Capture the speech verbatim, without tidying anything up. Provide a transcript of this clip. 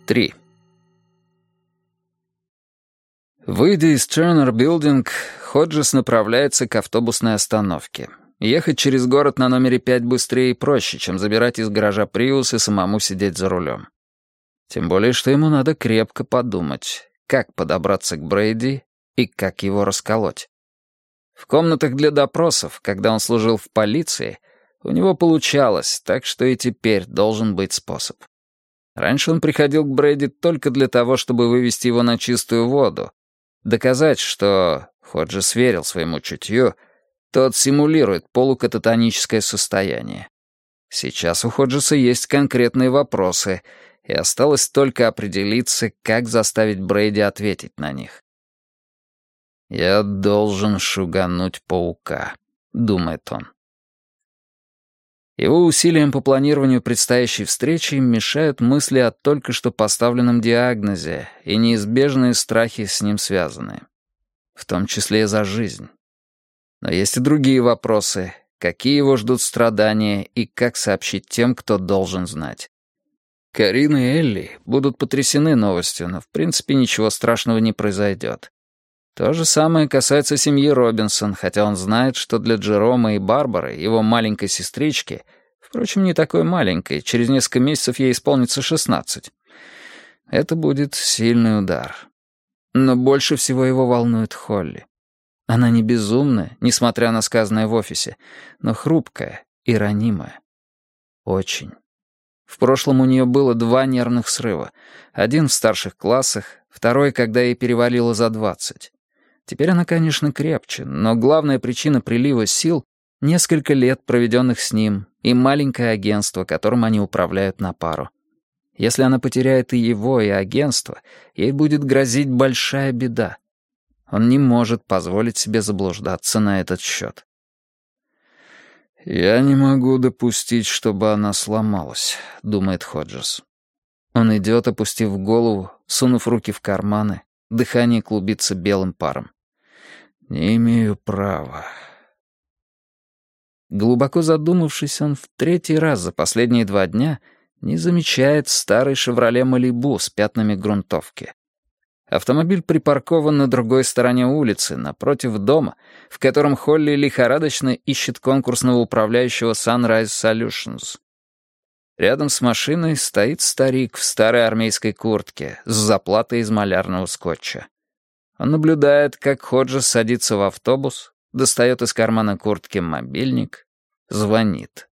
три. Выйдя из Turner Building, Ходжес направляется к автобусной остановке. Ехать через город на номере пять быстрее и проще, чем забирать из гаража Приус и самому сидеть за рулем. Тем более, что ему надо крепко подумать, как подобраться к Брейди и как его расколоть. В комнатах для допросов, когда он служил в полиции, у него получалось, так что и теперь должен быть способ. Раньше он приходил к Брейди только для того, чтобы вывести его на чистую воду, доказать, что, Ходжес верил своему чутью, тот симулирует полукататоническое состояние. Сейчас у Ходжеса есть конкретные вопросы, и осталось только определиться, как заставить Брейди ответить на них. «Я должен шугануть паука», — думает он. Его усилиям по планированию предстоящей встречи мешают мысли о только что поставленном диагнозе и неизбежные страхи с ним связанные. В том числе за жизнь. Но есть и другие вопросы. Какие его ждут страдания и как сообщить тем, кто должен знать. Карин и Элли будут потрясены новостью, но в принципе ничего страшного не произойдет. То же самое касается семьи Робинсон, хотя он знает, что для Джерома и Барбары, его маленькой сестрички, впрочем, не такой маленькой, через несколько месяцев ей исполнится шестнадцать, это будет сильный удар. Но больше всего его волнует Холли. Она не безумная, несмотря на сказанное в офисе, но хрупкая и ранимая. Очень. В прошлом у нее было два нервных срыва. Один в старших классах, второй, когда ей перевалило за двадцать. Теперь она, конечно, крепче, но главная причина прилива сил — несколько лет, проведенных с ним, и маленькое агентство, которым они управляют на пару. Если она потеряет и его, и агентство, ей будет грозить большая беда. Он не может позволить себе заблуждаться на этот счет. «Я не могу допустить, чтобы она сломалась», — думает Ходжес. Он идет, опустив голову, сунув руки в карманы, дыхание клубится белым паром. «Не имею права». Глубоко задумавшись, он в третий раз за последние два дня не замечает старый «Шевроле Малибу» с пятнами грунтовки. Автомобиль припаркован на другой стороне улицы, напротив дома, в котором Холли лихорадочно ищет конкурсного управляющего Sunrise Solutions. Рядом с машиной стоит старик в старой армейской куртке с заплатой из малярного скотча. Он наблюдает, как Ходжес садится в автобус, достает из кармана куртки мобильник, звонит.